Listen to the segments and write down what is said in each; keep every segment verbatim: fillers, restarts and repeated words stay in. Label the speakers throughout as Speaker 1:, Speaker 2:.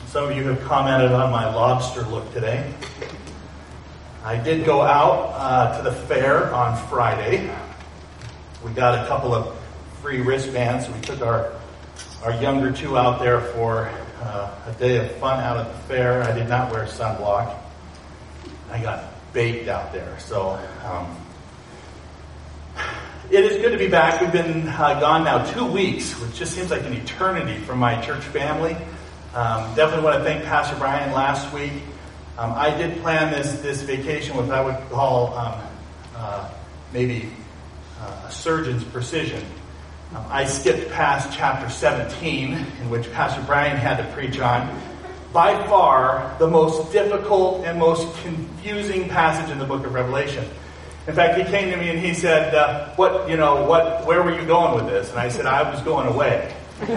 Speaker 1: Some of you have commented on my lobster look today. I did go out uh, to the fair on Friday. We got a couple of free wristbands. We took our our younger two out there for uh, a day of fun out at the fair. I did not wear sunblock. I got baked out there. So um, it is good to be back. We've been uh, gone now two weeks, which just seems like an eternity from my church family. Um, definitely want to thank Pastor Brian last week. Um, I did plan this this vacation with what I would call um, uh, maybe uh, a surgeon's precision. Um, I skipped past chapter seventeen, in which Pastor Brian had to preach on. By far, the most difficult and most confusing passage in the book of Revelation. In fact, he came to me and he said, uh, "What you know? What? Where were you going with this?" And I said, "I was going away."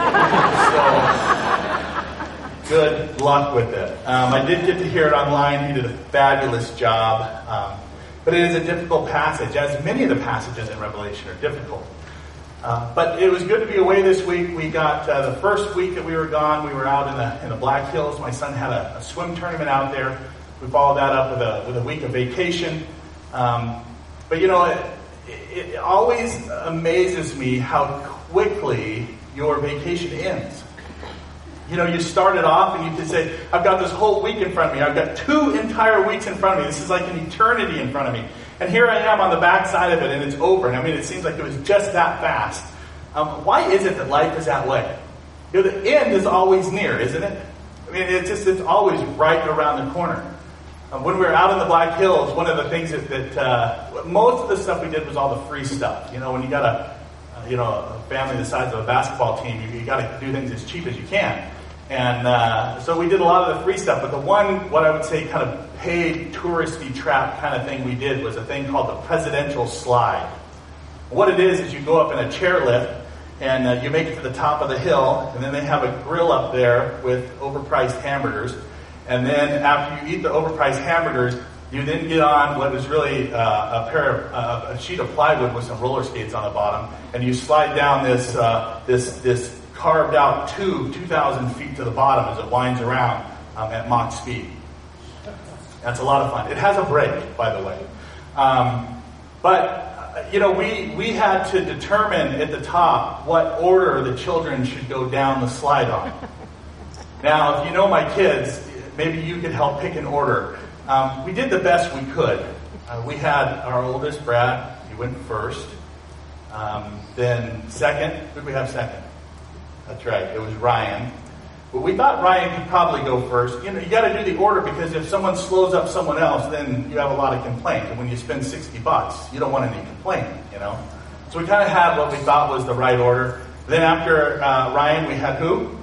Speaker 1: So. Good luck with it. Um, I did get to hear it online. He did a fabulous job. Um, but it is a difficult passage, as many of the passages in Revelation are difficult. Uh, but it was good to be away this week. We got uh, the first week that we were gone, we were out in the in the Black Hills. My son had a, a swim tournament out there. We followed that up with a with a week of vacation. Um, but you know, it, it always amazes me how quickly your vacation ends. You know, you started off and you could say, I've got this whole week in front of me. I've got two entire weeks in front of me. This is like an eternity in front of me. And here I am on the back side of it and it's over. And I mean, it seems like it was just that fast. Um, why is it that life is that way? You know, the end is always near, isn't it? I mean, it's just, it's always right around the corner. Um, when we were out in the Black Hills, one of the things that, that uh, most of the stuff we did was all the free stuff. You know, when you got a, uh, you know, a family the size of a basketball team, you, you got to do things as cheap as you can. And uh, so we did a lot of the free stuff, but the one, what I would say, kind of paid touristy trap kind of thing we did was a thing called the Presidential Slide. What it is is you go up in a chairlift and uh, you make it to the top of the hill, and then they have a grill up there with overpriced hamburgers. And then after you eat the overpriced hamburgers, you then get on what is really uh, a pair of uh, a sheet of plywood with some roller skates on the bottom, and you slide down this uh, this this. carved out tube two thousand feet to the bottom as it winds around um, at Mach speed. That's a lot of fun. It has a brake, by the way. Um, but, uh, you know, we, we had to determine at the top what order the children should go down the slide on. Now, if you know my kids, maybe you could help pick an order. Um, we did the best we could. Uh, we had our oldest, Brad. He went first. Um, then second. Who did we have second? That's right, it was Ryan. But we thought Ryan could probably go first. You know, you got to do the order because if someone slows up someone else, then you have a lot of complaint. And when you spend sixty bucks, you don't want any complaining, you know. So we kind of had what we thought was the right order. Then after uh, Ryan, we had who?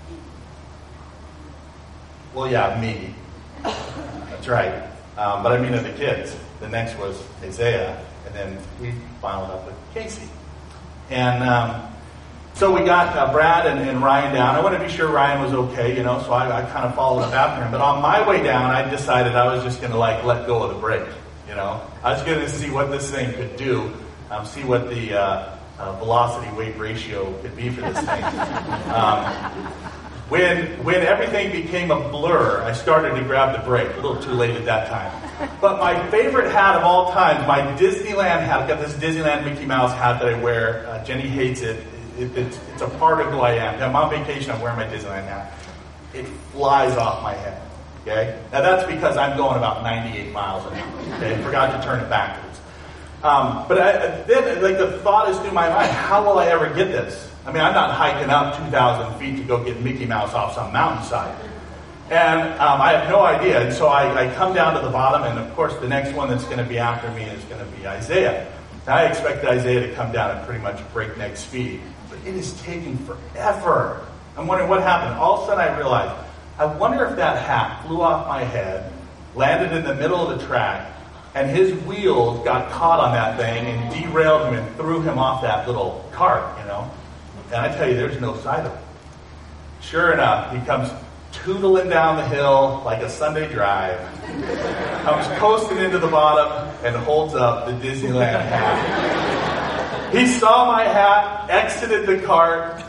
Speaker 1: Well, yeah, me. That's right. Um, but I mean of the kids. The next was Isaiah. And then we followed up with Casey. And... Um, So we got uh, Brad and, and Ryan down. I wanted to be sure Ryan was okay, you know, so I, I kind of followed up after him. But on my way down, I decided I was just going to, like, let go of the brake, you know. I was going to see what this thing could do, um, see what the uh, uh, velocity-weight ratio could be for this thing. Um, when, when everything became a blur, I started to grab the brake. A little too late at that time. But my favorite hat of all time, my Disneyland hat. I've got this Disneyland Mickey Mouse hat that I wear. Uh, Jenny hates it. It, it's, it's a part of who I am. I'm on vacation, I'm wearing my Disneyland hat. It flies off my head, okay? Now that's because I'm going about ninety-eight miles an hour, okay? I forgot to turn it backwards. Um, but I, then, like, the thought is through my mind, how will I ever get this? I mean, I'm not hiking up two thousand feet to go get Mickey Mouse off some mountainside. And um, I have no idea. And so I, I come down to the bottom, and of course the next one that's going to be after me is going to be Isaiah. Now, I expected Isaiah to come down at pretty much breakneck speed. It is taking forever. I'm wondering what happened. All of a sudden I realized, I wonder if that hat flew off my head, landed in the middle of the track, and his wheels got caught on that thing and derailed him and threw him off that little cart, you know. And I tell you, there's no sight of it. Sure enough, he comes tootling down the hill like a Sunday drive, comes coasting into the bottom, and holds up the Disneyland hat. He saw my hat, exited the cart,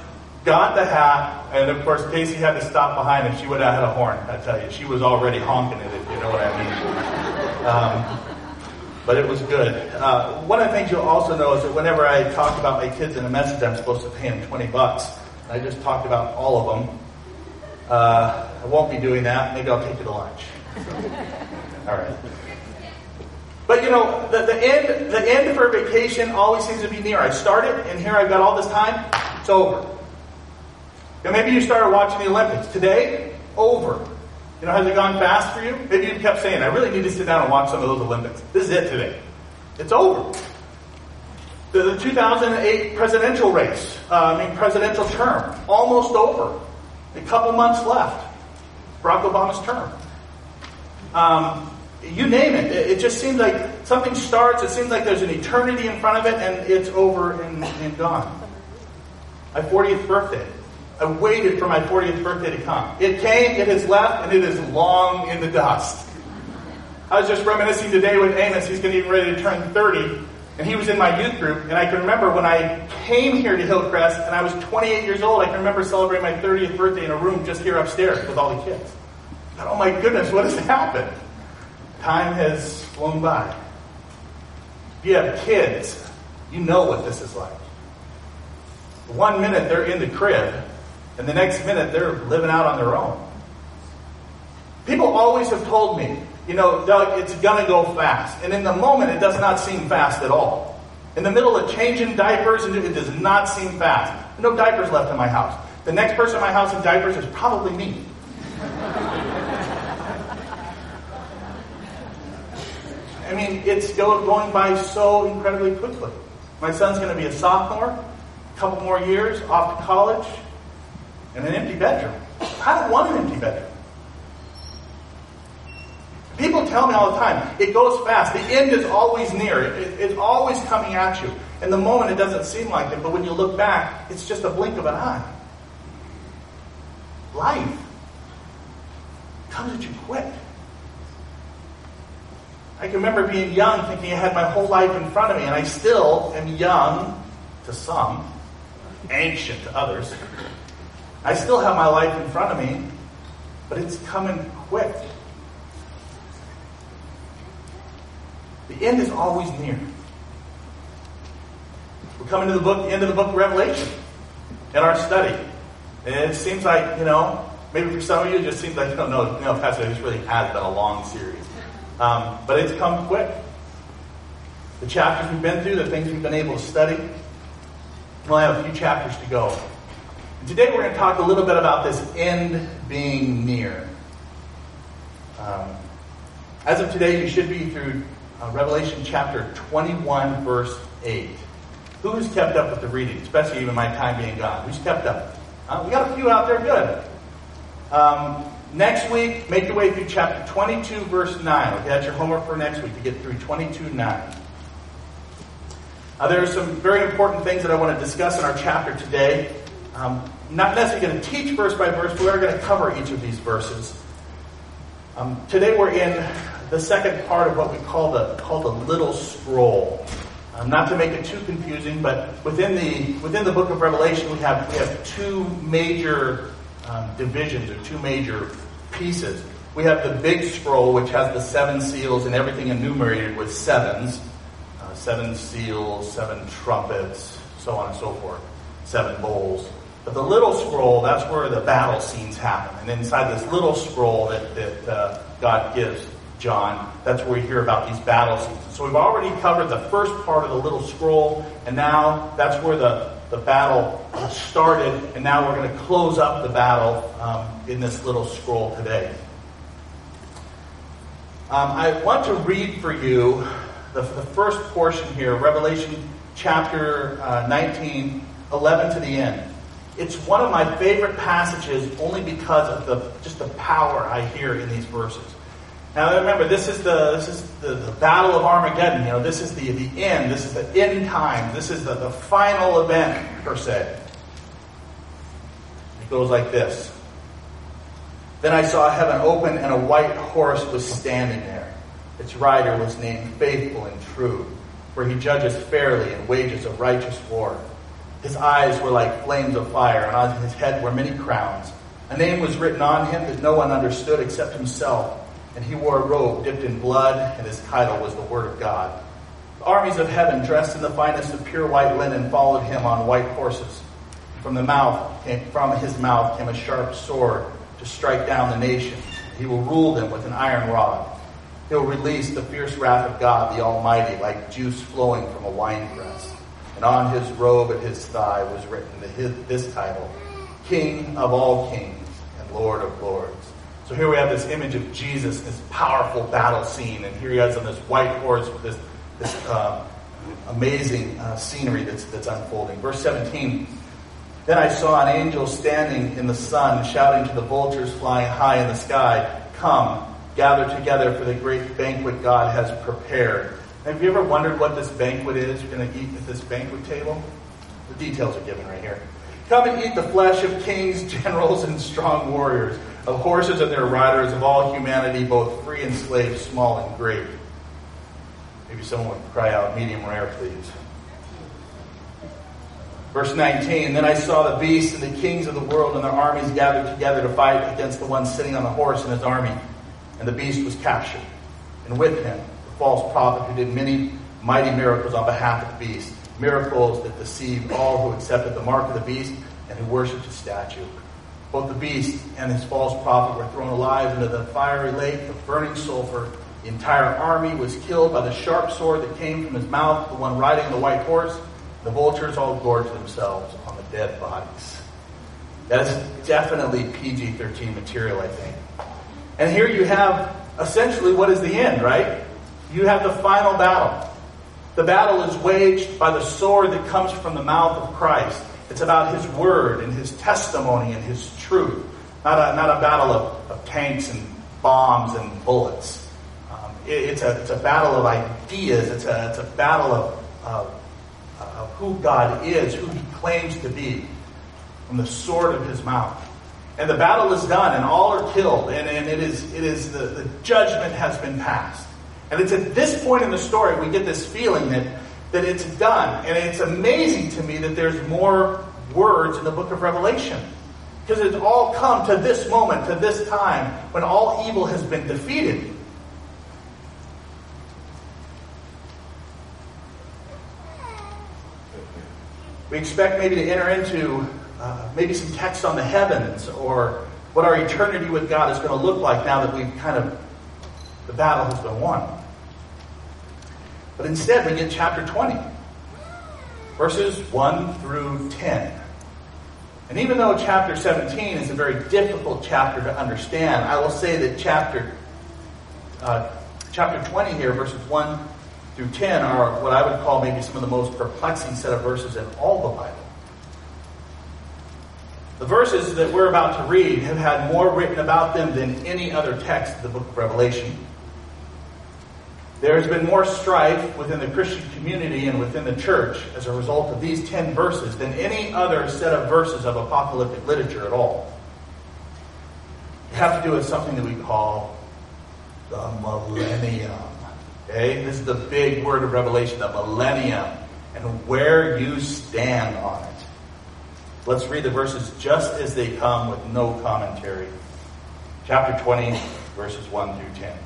Speaker 1: got the hat, and of course Casey had to stop behind and she would have had a horn, I tell you. She was already honking it, if you know what I mean. Um, but it was good. Uh, one of the things you'll also know is that whenever I talk about my kids in a message, I'm supposed to pay them twenty bucks. I just talked about all of them. Uh, I won't be doing that. Maybe I'll take you to lunch. All right. But you know, the, the end the end for vacation always seems to be near. I started, and here I've got all this time. It's over. And maybe you started watching the Olympics. Today, over. You know, has it gone fast for you? Maybe you kept saying, I really need to sit down and watch some of those Olympics. This is it today. It's over. The, the two thousand eight presidential race, uh, I mean presidential term, almost over. A couple months left. Barack Obama's term. Um, you name it. it. It just seems like something starts, it seems like there's an eternity in front of it, and it's over and, and gone. My fortieth birthday. I waited for my fortieth birthday to come. It came, it has left, and it is long in the dust. I was just reminiscing today with Amos. He's getting ready to turn thirty, and he was in my youth group. And I can remember when I came here to Hillcrest, and I was twenty-eight years old, I can remember celebrating my thirtieth birthday in a room just here upstairs with all the kids. I thought, oh my goodness, what has happened? Time has flown by. If you have kids, you know what this is like. One minute they're in the crib, and the next minute they're living out on their own. People always have told me, you know, Doug, it's going to go fast. And in the moment, it does not seem fast at all. In the middle of changing diapers, it does not seem fast. No diapers left in my house. The next person in my house in diapers is probably me. I mean, it's going by so incredibly quickly. My son's going to be a sophomore, a couple more years, off to college, and an empty bedroom. I don't want an empty bedroom. People tell me all the time, it goes fast. The end is always near. It, it, it's always coming at you. In the moment, it doesn't seem like it, but when you look back, it's just a blink of an eye. Life comes at you quick. I can remember being young, thinking I had my whole life in front of me, and I still am young to some, ancient to others. I still have my life in front of me, but it's coming quick. The end is always near. We're coming to the book, the end of the book of Revelation in our study. And it seems like, you know, maybe for some of you it just seems like, no, no, no, Pastor, this really has been a long series. Um, but it's come quick. The chapters we've been through, the things we've been able to study, we only have a few chapters to go. And today we're going to talk a little bit about this end being near. Um, as of today, you should be through uh, Revelation chapter twenty-one, verse eight. Who's kept up with the reading, especially even my time being gone? Who's kept up? Uh, we got a few out there, good. Um, next week, make your way through chapter twenty-two, verse nine. Okay, that's your homework for next week, to get through twenty-two nine. Uh, there are some very important things that I want to discuss in our chapter today. Um, not necessarily going to teach verse by verse, but we are going to cover each of these verses. Um, today we're in the second part of what we call the call the little scroll. Um, not to make it too confusing, but within the within the book of Revelation, we have we have two major um, divisions or two major pieces. We have the big scroll, which has the seven seals and everything enumerated with sevens, uh, seven seals, seven trumpets, so on and so forth, seven bowls. But the little scroll, that's where the battle scenes happen. And inside this little scroll that, that uh, God gives John, that's where we hear about these battle scenes. So we've already covered the first part of the little scroll, and now that's where the, the battle started, and now we're going to close up the battle um, in this little scroll today. Um, I want to read for you the, the first portion here, Revelation chapter uh, nineteen, eleven to the end. It's one of my favorite passages only because of the just the power I hear in these verses. Now remember, this is the this is the, the battle of Armageddon. You know, this is the, the end. This is the end time. This is the, the final event, per se. It goes like this. Then I saw heaven open, and a white horse was standing there. Its rider was named Faithful and True, for he judges fairly and wages a righteous war. His eyes were like flames of fire, and on his head were many crowns. A name was written on him that no one understood except himself. And he wore a robe dipped in blood, and his title was the Word of God. The armies of heaven, dressed in the finest of pure white linen, followed him on white horses. From the mouth, came, from his mouth came a sharp sword to strike down the nations. He will rule them with an iron rod. He will release the fierce wrath of God, the Almighty, like juice flowing from a winepress. And on his robe at his thigh was written the, his, this title, King of all kings and Lord of lords. So here we have this image of Jesus, this powerful battle scene, and here he is on this white horse with this, this uh, amazing uh, scenery that's, that's unfolding. Verse seventeen, then I saw an angel standing in the sun, shouting to the vultures flying high in the sky, come, gather together for the great banquet God has prepared. Have you ever wondered what this banquet is you're going to eat at this banquet table? The details are given right here. Come and eat the flesh of kings, generals, and strong warriors, of horses and their riders, of all humanity, both free and slave, small and great. Maybe someone would cry out, medium rare, please. Verse nineteen, then I saw the beast and the kings of the world and their armies gathered together to fight against the one sitting on the horse and his army. And the beast was captured. And with him, the false prophet who did many mighty miracles on behalf of the beast. Miracles that deceived all who accepted the mark of the beast and who worshipped his statue. Both the beast and his false prophet were thrown alive into the fiery lake of burning sulfur. The entire army was killed by the sharp sword that came from his mouth, the one riding the white horse. The vultures all gorged themselves on the dead bodies. That is definitely P G thirteen material, I think. And here you have essentially what is the end, right? You have the final battle. The battle is waged by the sword that comes from the mouth of Christ. It's about his word and his testimony and his truth. Not a, not a battle of, of tanks and bombs and bullets. Um, it, it's, a, it's a battle of ideas. It's a, it's a battle of, of, of who God is, who he claims to be, from the sword of his mouth. And the battle is done, and all are killed, and, and it is it is the, the judgment has been passed. And it's at this point in the story we get this feeling that, that it's done. And it's amazing to me that there's more words in the book of Revelation. Because it's all come to this moment, to this time, when all evil has been defeated. We expect maybe to enter into uh, maybe some text on the heavens, or what our eternity with God is going to look like now that we've kind of, the battle has been won. But instead we get chapter twenty, verses one through ten. And even though chapter seventeen is a very difficult chapter to understand, I will say that chapter uh, chapter twenty here, verses one through ten, are what I would call maybe some of the most perplexing set of verses in all the Bible. The verses that we're about to read have had more written about them than any other text in the book of Revelation. There has been more strife within the Christian community and within the church as a result of these ten verses than any other set of verses of apocalyptic literature at all. You have to do with something that we call the millennium. Okay? This is the big word of Revelation, the millennium, and where you stand on it. Let's read the verses just as they come with no commentary. Chapter twenty, verses one through ten.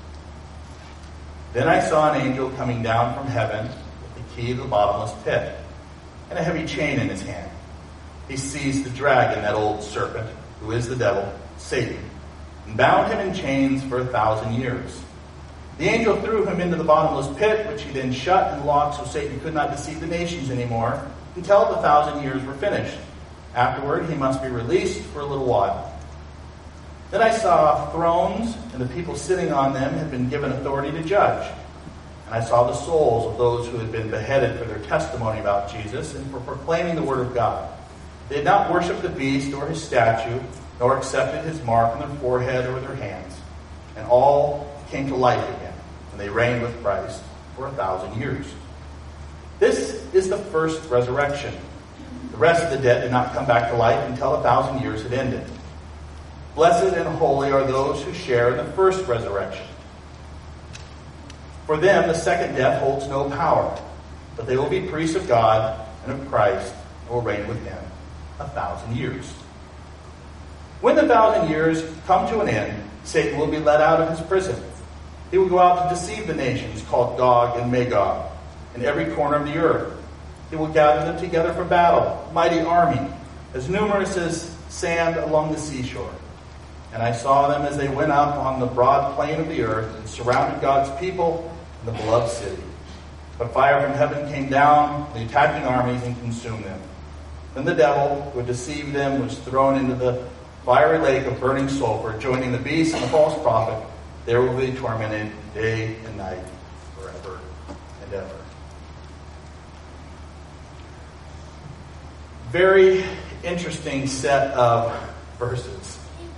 Speaker 1: Then I saw an angel coming down from heaven with the key to the bottomless pit and a heavy chain in his hand. He seized the dragon, that old serpent, who is the devil, Satan, and bound him in chains for a thousand years. The angel threw him into the bottomless pit, which he then shut and locked so Satan could not deceive the nations anymore until the thousand years were finished. Afterward, he must be released for a little while. Then I saw thrones, and the people sitting on them had been given authority to judge. And I saw the souls of those who had been beheaded for their testimony about Jesus and for proclaiming the word of God. They had not worshipped the beast or his statue, nor accepted his mark on their forehead or their hands. And all came to life again, and they reigned with Christ for a thousand years. This is the first resurrection. The rest of the dead did not come back to life until a thousand years had ended. Blessed and holy are those who share in the first resurrection. For them, the second death holds no power, but they will be priests of God and of Christ will reign with him a thousand years. When the thousand years come to an end, Satan will be let out of his prison. He will go out to deceive the nations called Gog and Magog in every corner of the earth. He will gather them together for battle, a mighty army, as numerous as sand along the seashore. And I saw them as they went up on the broad plain of the earth and surrounded God's people and the beloved city. But fire from heaven came down, the attacking armies, and consumed them. Then the devil, who had deceived them, was thrown into the fiery lake of burning sulfur, joining the beast and the false prophet. There will be tormented day and night forever and ever. Very interesting set of verses.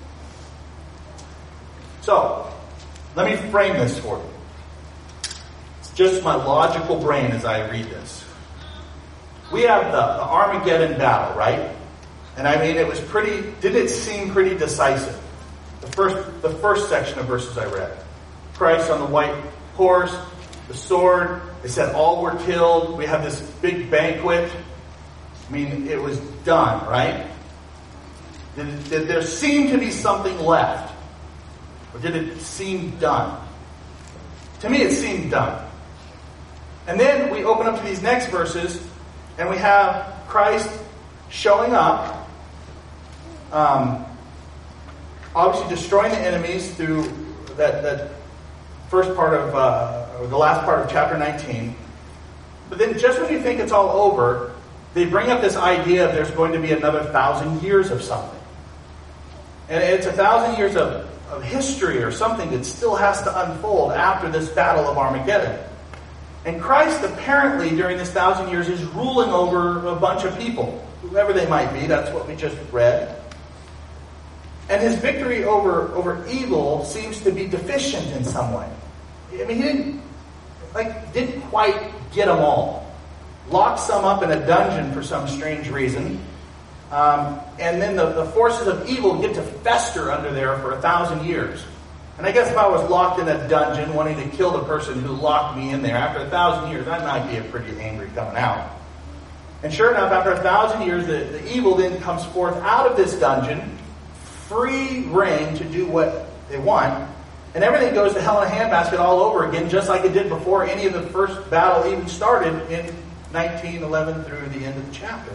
Speaker 1: So, let me frame this for you. It's just my logical brain as I read this. We have the, the Armageddon battle, right? And I mean, it was pretty, didn't it seem pretty decisive? The first, the first section of verses I read. Christ on the white horse, the sword, it said all were killed. We have this big banquet. I mean, it was done, right? Did, did there seem to be something left? Or did it seem done? To me, it seemed done. And then we open up to these next verses, and we have Christ showing up, um, obviously destroying the enemies through that, that first part of, uh, or the last part of chapter nineteen. But then just when you think it's all over, they bring up this idea of there's going to be another thousand years of something. And it's a thousand years of, of history or something that still has to unfold after this battle of Armageddon. And Christ apparently during this thousand years is ruling over a bunch of people, whoever they might be. That's what we just read. And his victory over, over evil seems to be deficient in some way. I mean, he didn't, like, didn't quite get them all. Locked some up in a dungeon for some strange reason. Um, and then the, the forces of evil get to fester under there for a thousand years. And I guess if I was locked in a dungeon wanting to kill the person who locked me in there, after a thousand years, I might be a pretty angry coming out. And sure enough, after a thousand years, the, the evil then comes forth out of this dungeon, free reign to do what they want, and everything goes to hell in a handbasket all over again, just like it did before any of the first battle even started in nineteen eleven through the end of the chapter.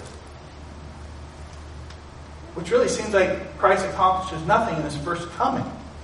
Speaker 1: Which really seems like Christ accomplishes nothing in his first coming.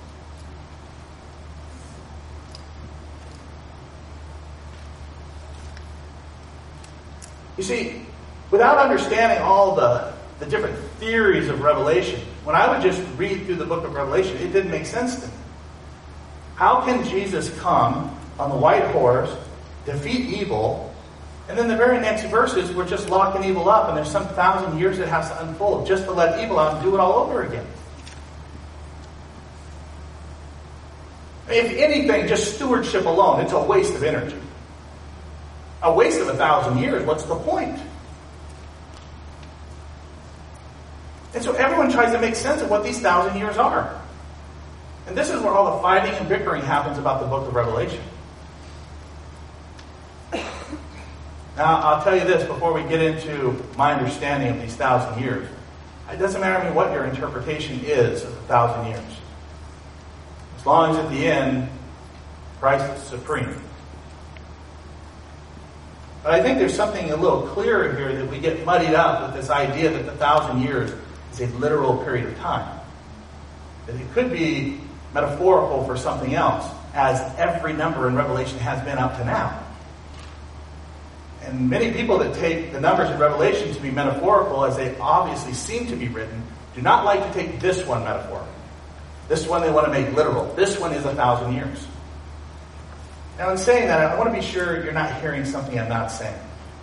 Speaker 1: You see, without understanding all the, the different theories of Revelation, when I would just read through the book of Revelation, it didn't make sense to me. How can Jesus come on the white horse, defeat evil, and then the very next verses we're just locking evil up and there's some thousand years that has to unfold just to let evil out and do it all over again? If anything, just stewardship alone, it's a waste of energy. A waste of a thousand years, what's the point? And so everyone tries to make sense of what these thousand years are. And this is where all the fighting and bickering happens about the book of Revelation. Now, I'll tell you this before we get into my understanding of these thousand years. It doesn't matter to me what your interpretation is of the thousand years. As long as at the end, Christ is supreme. But I think there's something a little clearer here that we get muddied up with this idea that the thousand years is a literal period of time. That it could be metaphorical for something else, as every number in Revelation has been up to now. And many people that take the numbers in Revelation to be metaphorical, as they obviously seem to be written, do not like to take this one metaphorically. This one they want to make literal. This one is a thousand years. Now, in saying that, I want to be sure you're not hearing something I'm not saying.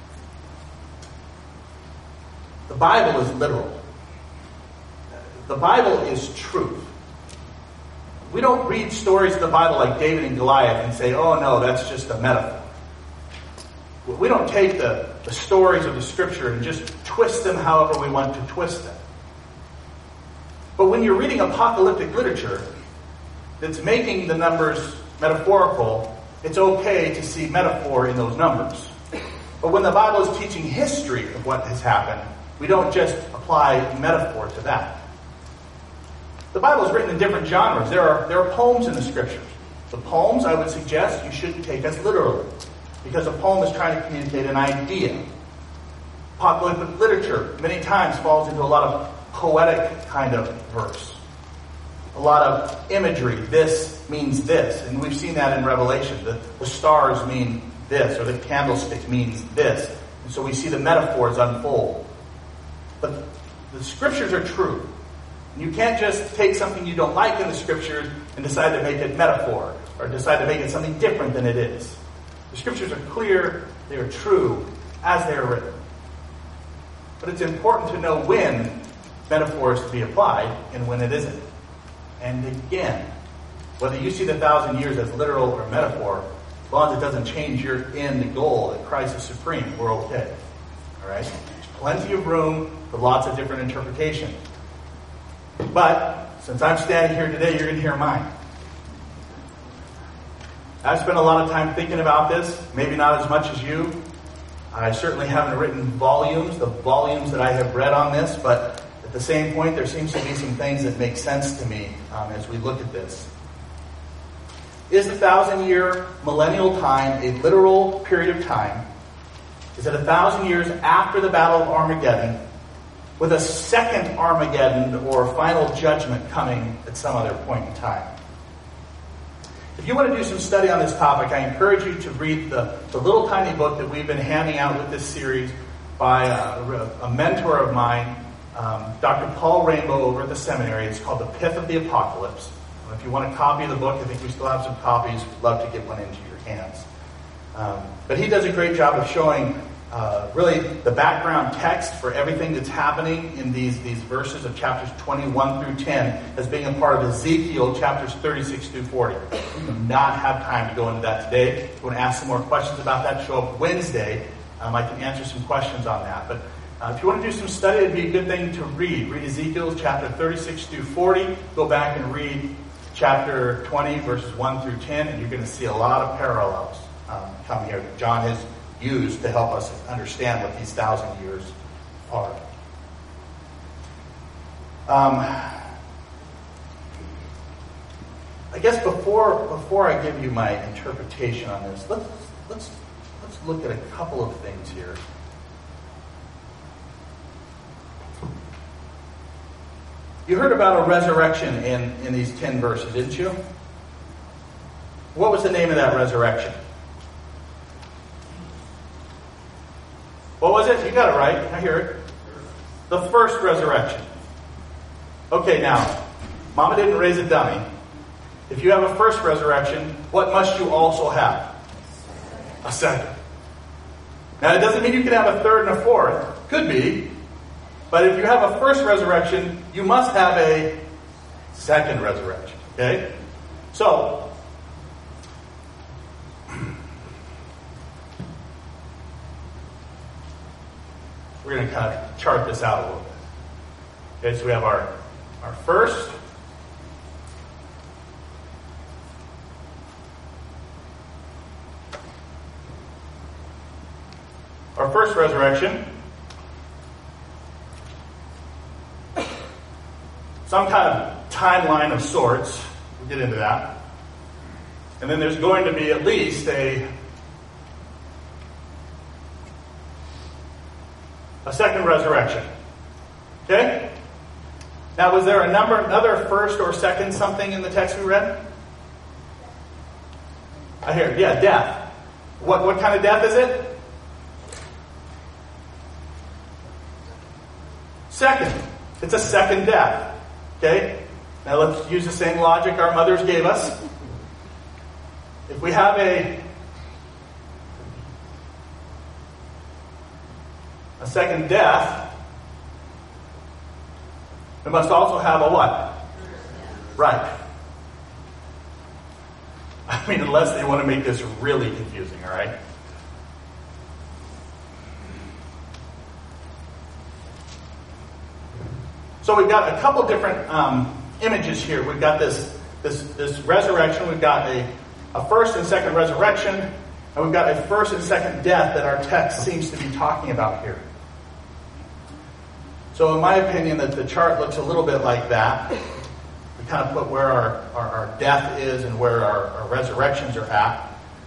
Speaker 1: The Bible is literal. The Bible is truth. We don't read stories of the Bible like David and Goliath and say, oh no, that's just a metaphor. We don't take the, the stories of the Scripture and just twist them however we want to twist them. But when you're reading apocalyptic literature that's making the numbers metaphorical, it's okay to see metaphor in those numbers. But when the Bible is teaching history of what has happened, we don't just apply metaphor to that. The Bible is written in different genres. There are, there are poems in the Scriptures. The poems, I would suggest, you shouldn't take as literally, because a poem is trying to communicate an idea. Popular literature many times falls into a lot of poetic kind of verse. A lot of imagery. This means this. And we've seen that in Revelation. The, the stars mean this, or the candlestick means this. And so we see the metaphors unfold. But the Scriptures are true. You can't just take something you don't like in the Scriptures and decide to make it metaphor, or decide to make it something different than it is. The Scriptures are clear, they are true, as they are written. But it's important to know when metaphor is to be applied and when it isn't. And again, whether you see the thousand years as literal or metaphor, as long as it doesn't change your end goal that Christ is supreme, we're okay. All right? There's plenty of room for lots of different interpretations. But since I'm standing here today, you're going to hear mine. I've spent a lot of time thinking about this, maybe not as much as you. I certainly haven't written volumes, the volumes that I have read on this, but at the same point, there seems to be some things that make sense to me um, as we look at this. Is the thousand-year millennial time a literal period of time? Is it a thousand years after the Battle of Armageddon, with a second Armageddon or final judgment coming at some other point in time? If you want to do some study on this topic, I encourage you to read the, the little tiny book that we've been handing out with this series by a, a mentor of mine, um, Doctor Paul Rainbow over at the seminary. It's called The Pith of the Apocalypse. If you want a copy of the book, I think we still have some copies. We'd love to get one into your hands. Um, but he does a great job of showing uh, really the background text for everything that's happening in these, these verses of chapters twenty-one through ten as being a part of Ezekiel chapters thirty-six through forty. We do not have time to go into that today. If you want to ask some more questions about that, show up Wednesday. Um, I can answer some questions on that. But uh, if you want to do some study, it'd be a good thing to read. Read Ezekiel chapter thirty-six through forty. Go back and read chapter twenty, verses one through ten, and you're going to see a lot of parallels um, come here that John has used to help us understand what these thousand years are. Um, I guess before before I give you my interpretation on this, let's let's let's look at a couple of things here. You heard about a resurrection in, in these ten verses, didn't you? What was the name of that resurrection? What was it? You got it right. I hear it. The first resurrection. Okay, now, Mama didn't raise a dummy. If you have a first resurrection, what must you also have? A second. Now, it doesn't mean you can have a third and a fourth. Could be. But if you have a first resurrection, you must have a second resurrection. Okay? So, we're going to kind of chart this out a little bit. Okay, so we have our, our first, our first resurrection, some kind of timeline of sorts. We'll get into that. And then there's going to be at least a a second resurrection. Okay? Now, was there a number, another first or second something in the text we read? I hear, yeah, death. What what kind of death is it? Second. It's a second death. Okay? Now let's use the same logic our mothers gave us. If we have a a second death, we must also have a what? Right. I mean, unless they want to make this really confusing, all right? So we've got a couple different um, images here. We've got this, this, this resurrection. We've got a, a first and second resurrection. And we've got a first and second death that our text seems to be talking about here. So in my opinion, that the chart looks a little bit like that. We kind of put where our, our, our death is and where our, our resurrections are at.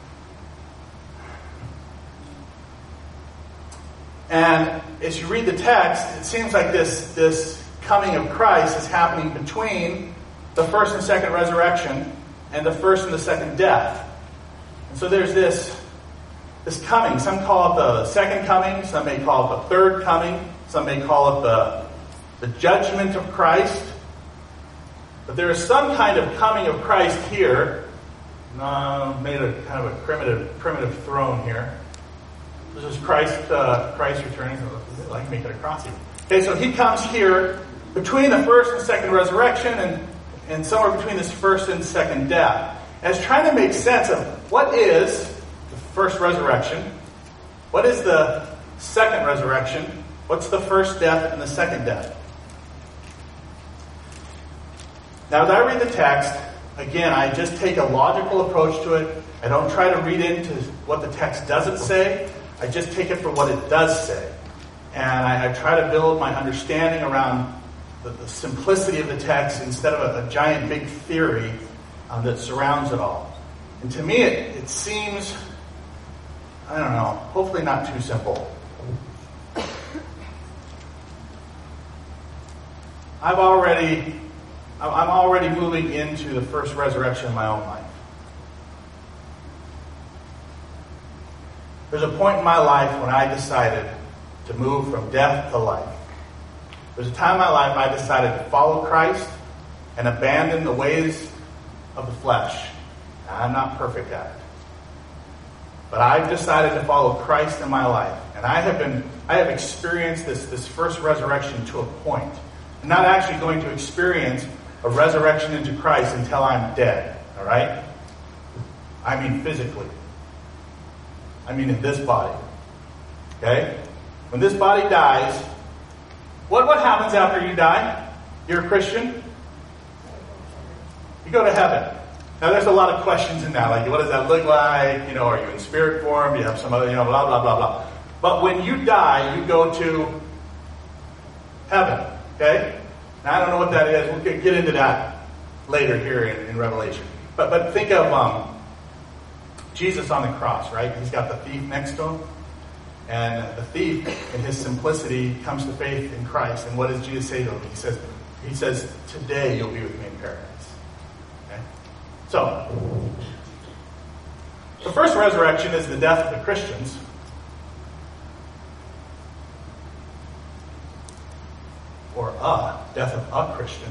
Speaker 1: And as you read the text, it seems like this, this coming of Christ is happening between the first and second resurrection and the first and the second death. And so there's this, this coming. Some call it the second coming. Some may call it the third coming. Some may call it the, the judgment of Christ. But there is some kind of coming of Christ here. Uh, made a kind of a primitive, primitive throne here. This is Christ, uh, Christ returning. I can make it across here. Okay, so he comes here between the first and second resurrection, and, and somewhere between this first and second death. And it's trying to make sense of what is the first resurrection, what is the second resurrection, what's the first death and the second death. Now, as I read the text, again, I just take a logical approach to it. I don't try to read into what the text doesn't say. I just take it for what it does say. And I, I try to build my understanding around the, the simplicity of the text instead of a, a giant big theory um, that surrounds it all. And to me, it, it seems, I don't know, hopefully not too simple. I've already, I'm already moving into the first resurrection in my own life. There's a point in my life when I decided to move from death to life. There's a time in my life I decided to follow Christ and abandon the ways of the flesh. Now, I'm not perfect at it. But I've decided to follow Christ in my life. And I have been, I have experienced this, this first resurrection to a point. I'm not actually going to experience a resurrection into Christ until I'm dead. All right? I mean physically. I mean in this body. Okay? When this body dies, what, what happens after you die? You're a Christian? You go to heaven. Now there's a lot of questions in that, like what does that look like? You know, are you in spirit form? Do you have some other, you know, blah, blah, blah, blah. But when you die, you go to heaven. Okay? Now I don't know what that is. We'll get, get into that later here in, in Revelation. But but think of um, Jesus on the cross, right? He's got the thief next to him. And the thief, in his simplicity, comes to faith in Christ. And what does Jesus say to him? He says, he says, today you'll be with me in paradise. Okay? So, the first resurrection is the death of the Christians. Or a death of a Christian.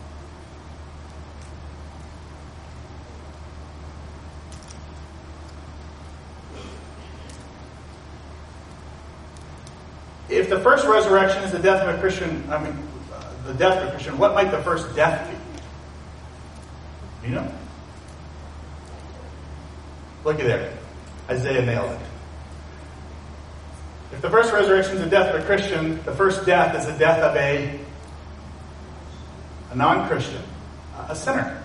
Speaker 1: If the first resurrection is the death of a Christian, I mean, uh, the death of a Christian, what might the first death be? You know? Looky there. Isaiah nailed it. If the first resurrection is the death of a Christian, the first death is the death of a, a non-Christian, a sinner.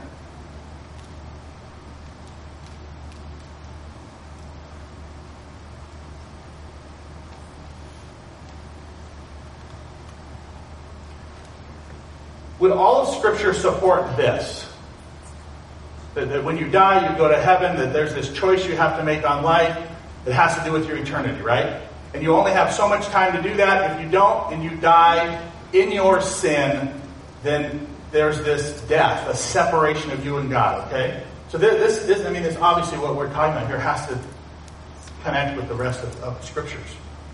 Speaker 1: Would all of Scripture support this? That, that when you die, you go to heaven, that there's this choice you have to make on life that has to do with your eternity, right? And you only have so much time to do that. If you don't and you die in your sin, then there's this death, a separation of you and God, okay? So this, this I mean, this obviously what we're talking about here has to connect with the rest of, of the Scriptures.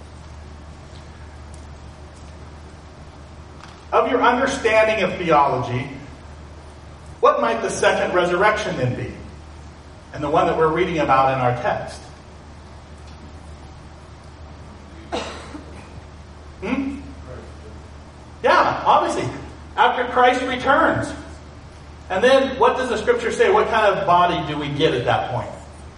Speaker 1: Of your understanding of theology, what might the second resurrection then be? And the one that we're reading about in our text. Hmm? Yeah, obviously. After Christ returns. And then what does the Scripture say? What kind of body do we get at that point?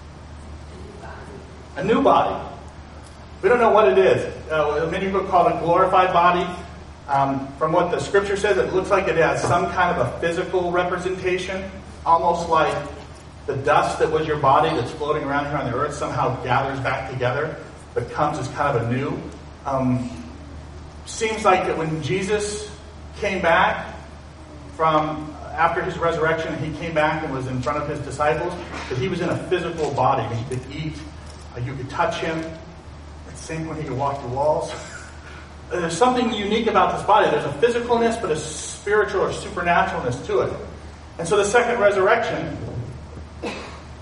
Speaker 1: A new body. We don't know what it is. Uh, many people call it a glorified body. Um, from what the Scripture says, it looks like it has some kind of a physical representation, almost like the dust that was your body that's floating around here on the earth somehow gathers back together, but comes as kind of a new um, seems like that when Jesus came back from after his resurrection, he came back and was in front of his disciples, that he was in a physical body. He could eat, uh, you could touch him. It's the same when he could walk through walls. There's something unique about this body. There's a physicalness, but a spiritual or supernaturalness to it. And so the second resurrection is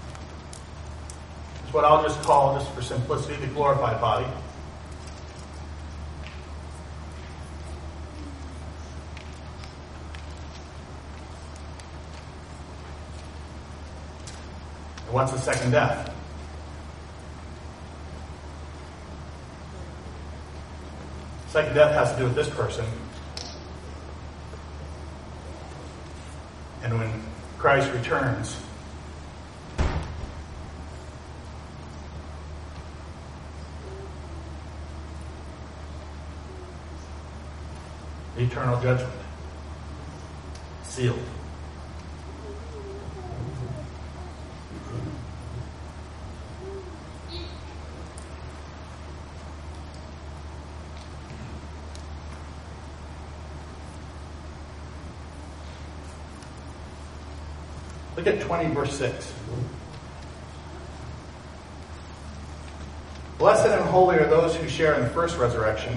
Speaker 1: what I'll just call, just for simplicity, the glorified body. And what's the second death? Second death has to do with this person. And when Christ returns, eternal judgment. Sealed. Look at twenty, verse six. Blessed and holy are those who share in the first resurrection.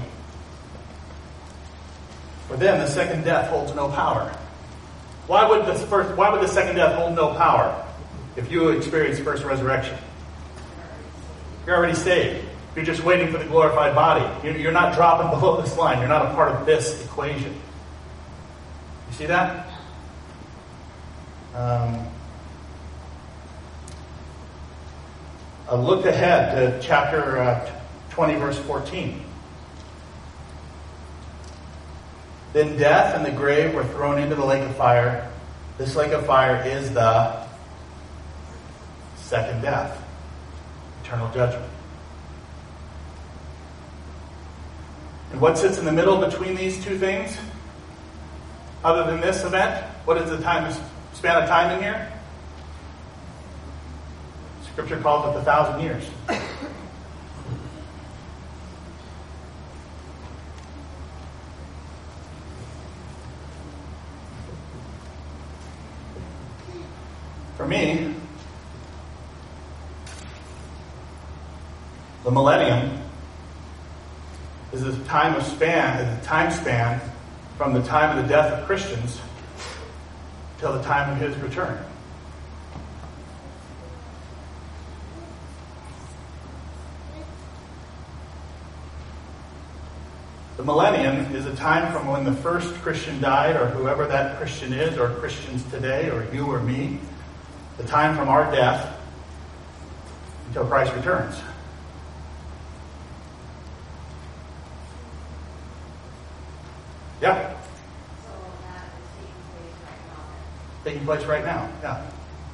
Speaker 1: For them, the second death holds no power. Why would the first? Why would the second death hold no power if you experience first resurrection? You're already saved. You're just waiting for the glorified body. You're not dropping below this line. You're not a part of this equation. You see that? Um, a look ahead to chapter uh, twenty, verse fourteen. Then death and the grave were thrown into the lake of fire. This lake of fire is the second death, eternal judgment. And what sits in the middle between these two things, other than this event? What is the time, span of time in here? Scripture calls it a thousand years. For me, the millennium is a time of span, is a time span from the time of the death of Christians till the time of his return. The millennium is a time from when the first Christian died, or whoever that Christian is, or Christians today, or you or me, the time from our death until Christ returns. Yeah?
Speaker 2: So that is
Speaker 1: Taking place right now, yeah.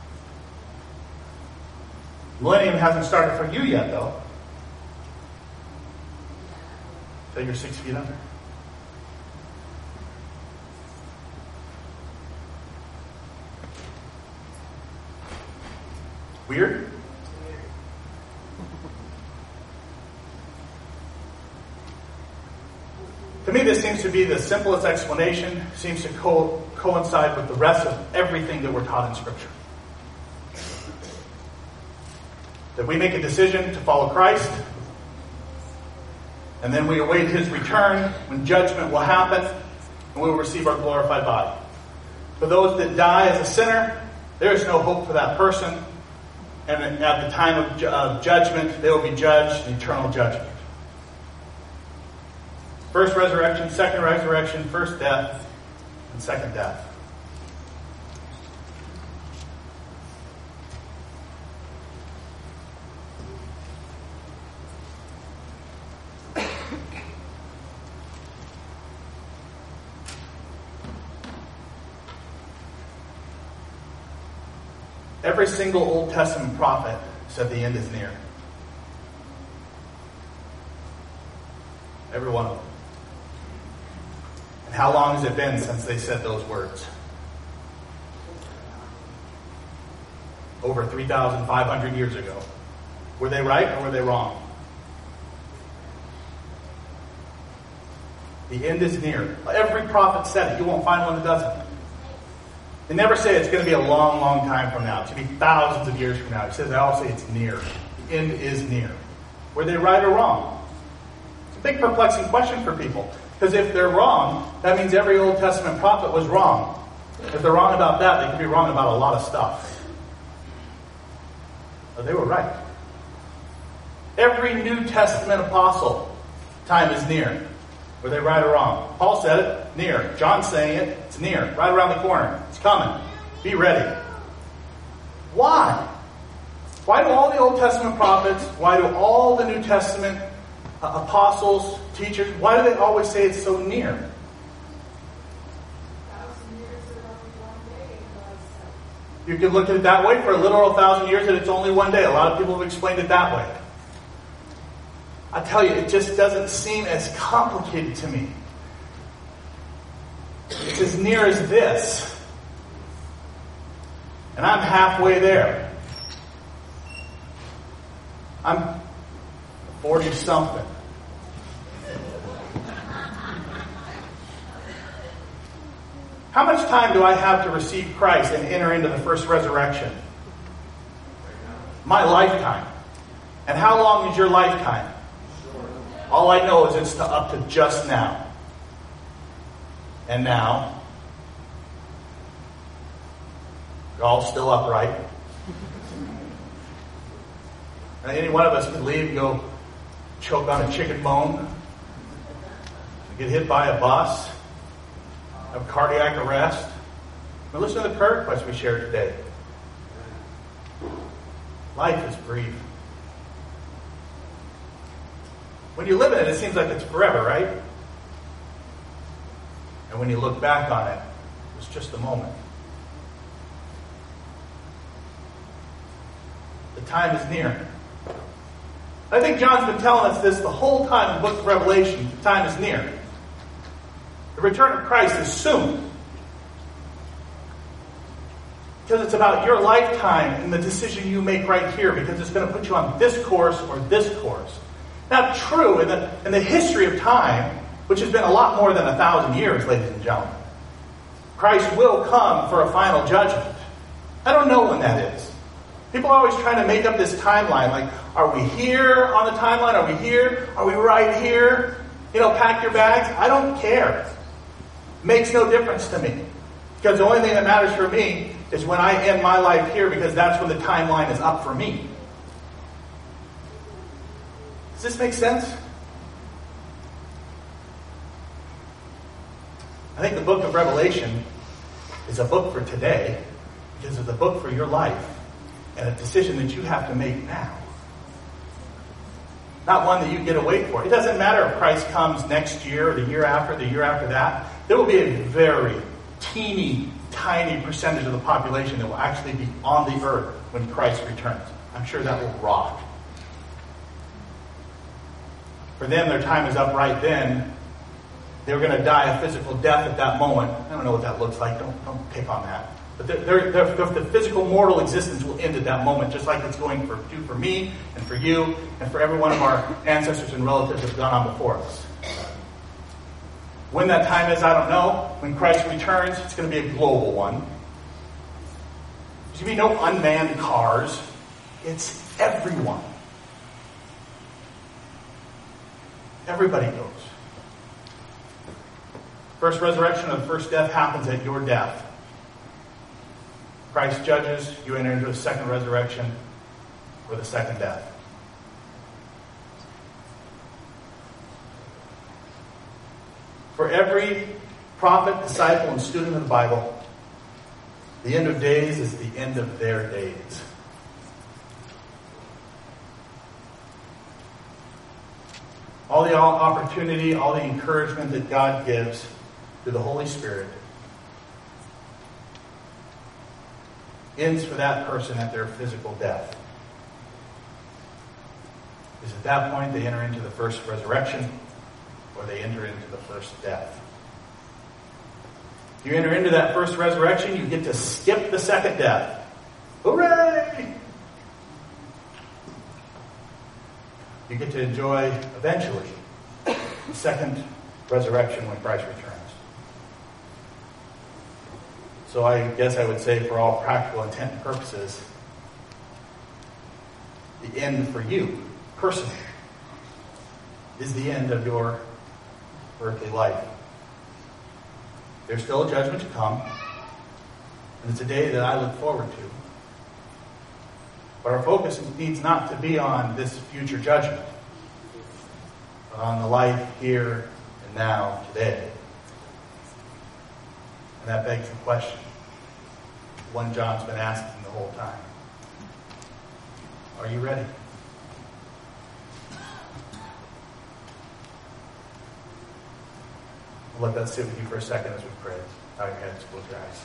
Speaker 1: Millennium hasn't started for you yet, though. So you're six feet under. Weird? To me, this seems to be the simplest explanation, seems to co- coincide with the rest of everything that we're taught in Scripture. That we make a decision to follow Christ, and then we await his return when judgment will happen, and we will receive our glorified body. For those that die as a sinner, there is no hope for that person. And at the time of ju- uh, judgment, they will be judged in eternal judgment. First resurrection, second resurrection, first death, and second death. Every single Old Testament prophet said the end is near. Every one of them. And how long has it been since they said those words? Over three thousand five hundred years ago. Were they right or were they wrong? The end is near. Every prophet said it. You won't find one that doesn't. They never say it's going to be a long, long time from now. It's going to be thousands of years from now. It says they all say it's near. The end is near. Were they right or wrong? It's a big perplexing question for people. Because if they're wrong, that means every Old Testament prophet was wrong. If they're wrong about that, they could be wrong about a lot of stuff. But they were right. Every New Testament apostle, time is near. Were they right or wrong? Paul said it, near. John's saying it, it's near. Right around the corner. It's coming. Be ready. Why? Why do all the Old Testament prophets, why do all the New Testament uh, apostles, teachers, why do they always say it's so near? You can look at it that way. For a literal thousand years that it's only one day. A lot of people have explained it that way. I tell you, it just doesn't seem as complicated to me. It's as near as this. And I'm halfway there. I'm forty-something. How much time do I have to receive Christ and enter into the first resurrection? My lifetime. And how long is your lifetime? All I know is it's to up to just now. And now, you're all still upright. And any one of us could leave and go choke on a chicken bone, get hit by a bus, have cardiac arrest. But listen to the prayer request we shared today. Life is brief. When you live in it, it seems like it's forever, right? And when you look back on it, it's just a moment. The time is near. I think John's been telling us this the whole time in the book of Revelation. The time is near. The return of Christ is soon. Because it's about your lifetime and the decision you make right here, because it's going to put you on this course or this course. Now, true, in the, in the history of time, which has been a lot more than a thousand years, ladies and gentlemen, Christ will come for a final judgment. I don't know when that is. People are always trying to make up this timeline, like, are we here on the timeline? Are we here? Are we right here? You know, pack your bags. I don't care. It makes no difference to me. Because the only thing that matters for me is when I end my life here, because that's when the timeline is up for me. Does this make sense? I think the book of Revelation is a book for today because it's a book for your life and a decision that you have to make now. Not one that you get to wait for. It doesn't matter if Christ comes next year or the year after, the year after that. There will be a very teeny, tiny percentage of the population that will actually be on the earth when Christ returns. I'm sure that will rock. For them, their time is up right then. They're going to die a physical death at that moment. I don't know what that looks like. Don't, don't pick on that. But they're, they're, they're, the physical mortal existence will end at that moment, just like it's going for, do for me and for you and for every one of our ancestors and relatives that have gone on before us. When that time is, I don't know. When Christ returns, it's going to be a global one. There's going to be no unmanned cars. It's everyone. Everybody goes. First resurrection of the first death happens at your death. Christ judges, you enter into a second resurrection or the second death. For every prophet, disciple, and student of the Bible, the end of days is the end of their days. All the opportunity, all the encouragement that God gives through the Holy Spirit ends for that person at their physical death. Because at that point they enter into the first resurrection or they enter into the first death. If you enter into that first resurrection, you get to skip the second death. Hooray! You get to enjoy, eventually, the second resurrection when Christ returns. So I guess I would say, for all practical intent and purposes, the end for you, personally, is the end of your earthly life. There's still a judgment to come, and it's a day that I look forward to. But our focus needs not to be on this future judgment, but on the life here and now, today. And that begs the question, one John's been asking the whole time. Are you ready? I'll let that sit with you for a second as we pray. Bow your heads, close your eyes.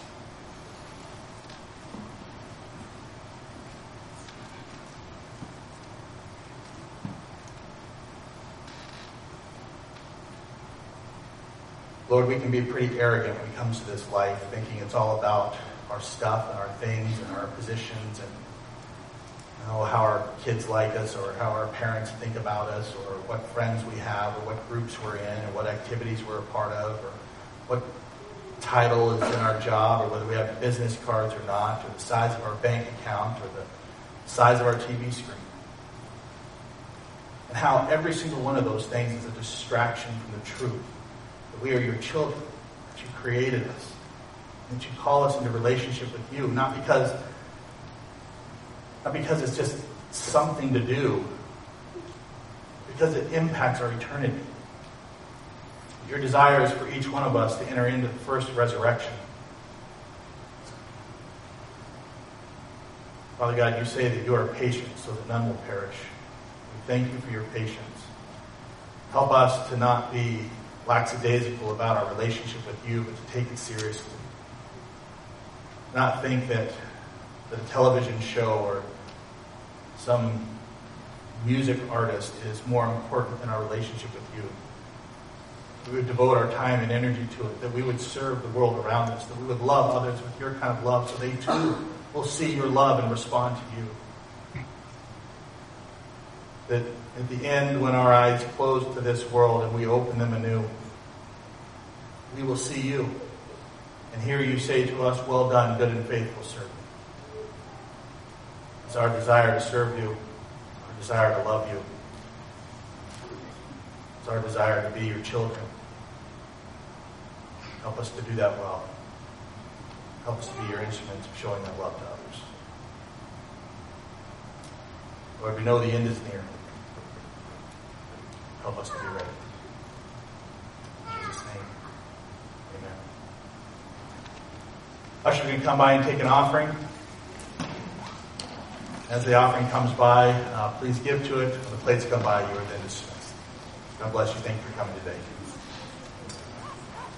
Speaker 1: Lord, we can be pretty arrogant when it comes to this life, thinking it's all about our stuff and our things and our positions and you know, how our kids like us or how our parents think about us or what friends we have or what groups we're in or what activities we're a part of or what title is in our job or whether we have business cards or not or the size of our bank account or the size of our T V screen. And how every single one of those things is a distraction from the truth. That we are your children, that you created us, and that you call us into relationship with you, not because, not because it's just something to do, because it impacts our eternity. Your desire is for each one of us to enter into the first resurrection. Father God, you say that you are patient so that none will perish. We thank you for your patience. Help us to not be lackadaisical about our relationship with you, but to take it seriously. Not think that, that a television show or some music artist is more important than our relationship with you. We would devote our time and energy to it, that we would serve the world around us, that we would love others with your kind of love so they too will see your love and respond to you. That at the end, when our eyes close to this world and we open them anew, we will see you and hear you say to us, well done, good and faithful servant. It's our desire to serve you, our desire to love you. It's our desire to be your children. Help us to do that well. Help us to be your instruments of showing that love to others. Lord, we know the end is near. Help us to be ready. In Jesus' name, amen. Usher can come by and take an offering. As the offering comes by, uh, please give to it. When the plates come by, you are then dismissed. God bless you. Thank you for coming today.